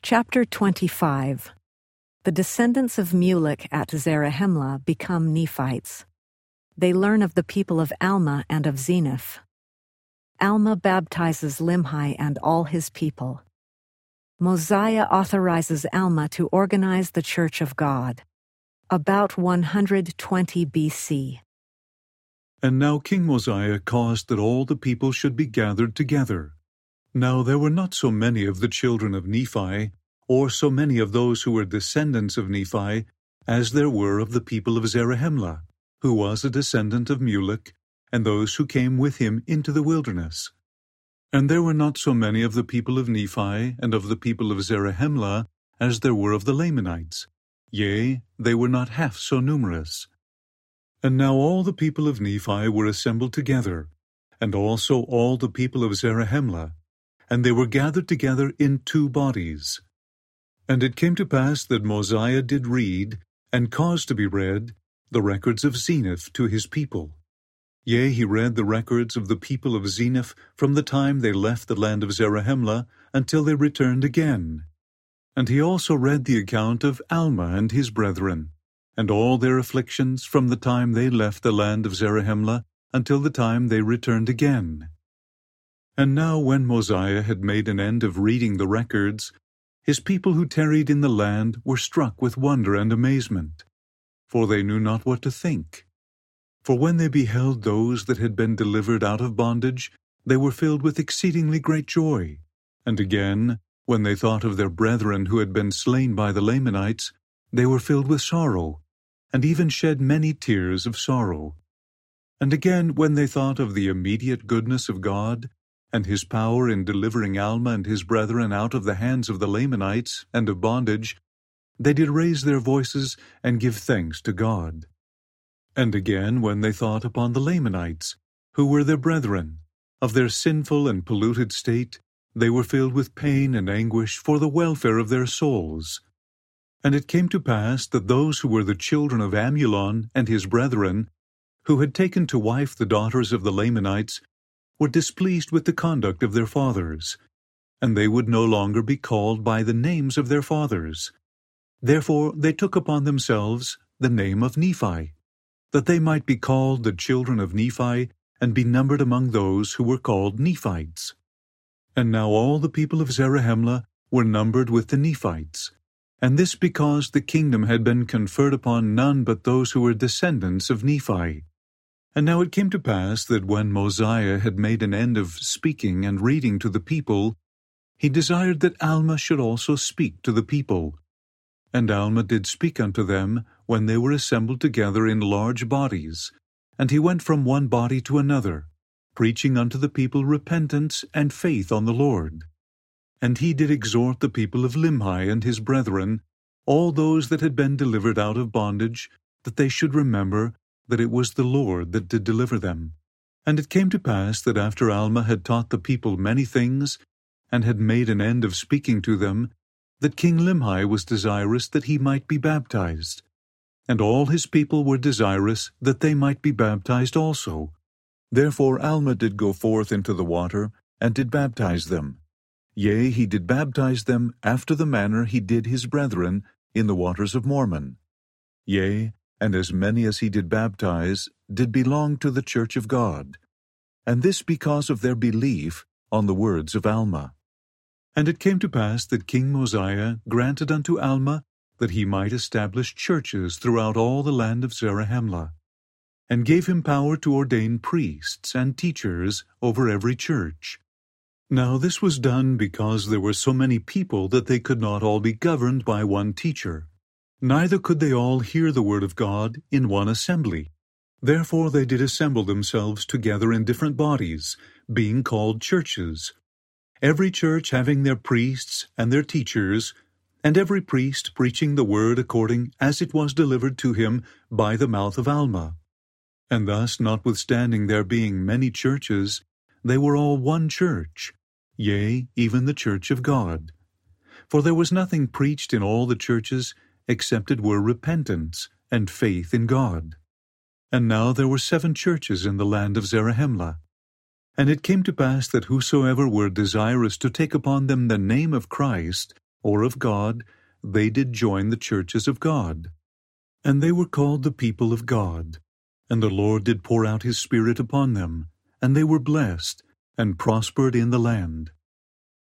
Chapter 25. The descendants of Mulek at Zarahemla become Nephites. They learn of the people of Alma and of Zeneph. Alma baptizes Limhi and all his people. Mosiah authorizes Alma to organize the Church of God. About 120 BC. And now King Mosiah caused that all the people should be gathered together. Now there were not so many of the children of Nephi, or so many of those who were descendants of Nephi, as there were of the people of Zarahemla, who was a descendant of Mulek, and those who came with him into the wilderness. And there were not so many of the people of Nephi and of the people of Zarahemla as there were of the Lamanites. Yea, they were not half so numerous. And now all the people of Nephi were assembled together, and also all the people of Zarahemla, and they were gathered together in two bodies. And it came to pass that Mosiah did read, and caused to be read, the records of Zeneph to his people. Yea, he read the records of the people of Zeneph from the time they left the land of Zarahemla until they returned again. And he also read the account of Alma and his brethren, and all their afflictions from the time they left the land of Zarahemla until the time they returned again. And now when Mosiah had made an end of reading the records, his people who tarried in the land were struck with wonder and amazement, for they knew not what to think. For when they beheld those that had been delivered out of bondage, they were filled with exceedingly great joy. And again, when they thought of their brethren who had been slain by the Lamanites, they were filled with sorrow, and even shed many tears of sorrow. And again, when they thought of the immediate goodness of God, and his power in delivering Alma and his brethren out of the hands of the Lamanites and of bondage, they did raise their voices and give thanks to God. And again, when they thought upon the Lamanites, who were their brethren, of their sinful and polluted state, they were filled with pain and anguish for the welfare of their souls. And it came to pass that those who were the children of Amulon and his brethren, who had taken to wife the daughters of the Lamanites, were displeased with the conduct of their fathers, and they would no longer be called by the names of their fathers. Therefore they took upon themselves the name of Nephi, that they might be called the children of Nephi, and be numbered among those who were called Nephites. And now all the people of Zarahemla were numbered with the Nephites, and this because the kingdom had been conferred upon none but those who were descendants of Nephi. And now it came to pass that when Mosiah had made an end of speaking and reading to the people, he desired that Alma should also speak to the people. And Alma did speak unto them when they were assembled together in large bodies, and he went from one body to another, preaching unto the people repentance and faith on the Lord. And he did exhort the people of Limhi and his brethren, all those that had been delivered out of bondage, that they should remember that it was the Lord that did deliver them. And it came to pass that after Alma had taught the people many things, and had made an end of speaking to them, that King Limhi was desirous that he might be baptized. And all his people were desirous that they might be baptized also. Therefore Alma did go forth into the water, and did baptize them. Yea, he did baptize them after the manner he did his brethren in the waters of Mormon. Yea, and as many as he did baptize did belong to the church of God, and this because of their belief on the words of Alma. And it came to pass that King Mosiah granted unto Alma that he might establish churches throughout all the land of Zarahemla, and gave him power to ordain priests and teachers over every church. Now this was done because there were so many people that they could not all be governed by one teacher. Neither could they all hear the word of God in one assembly. Therefore they did assemble themselves together in different bodies, being called churches, every church having their priests and their teachers, and every priest preaching the word according as it was delivered to him by the mouth of Alma. And thus, notwithstanding there being many churches, they were all one church, yea, even the church of God. For there was nothing preached in all the churches except it were repentance and faith in God. And now there were 7 churches in the land of Zarahemla. And it came to pass that whosoever were desirous to take upon them the name of Christ, or of God, they did join the churches of God. And they were called the people of God. And the Lord did pour out his Spirit upon them, and they were blessed, and prospered in the land.